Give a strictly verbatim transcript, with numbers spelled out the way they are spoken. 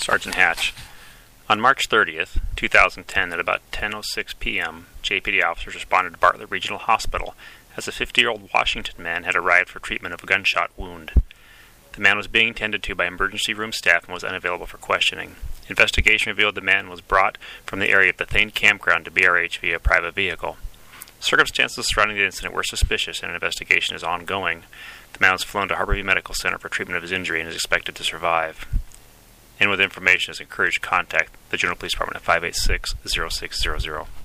Sergeant Hatch. On March thirtieth, two thousand ten, at about ten oh six p.m., J P D officers responded to Bartlett Regional Hospital as a fifty-year-old Washington man had arrived for treatment of a gunshot wound. The man was being tended to by emergency room staff and was unavailable for questioning. Investigation revealed the man was brought from the area of the Thane campground to B R H via private vehicle. Circumstances surrounding the incident were suspicious and an investigation is ongoing. The man was flown to Harborview Medical Center for treatment of his injury and is expected to survive. And with information is encouraged, contact the Juneau Police Department at five eight six, zero six zero zero.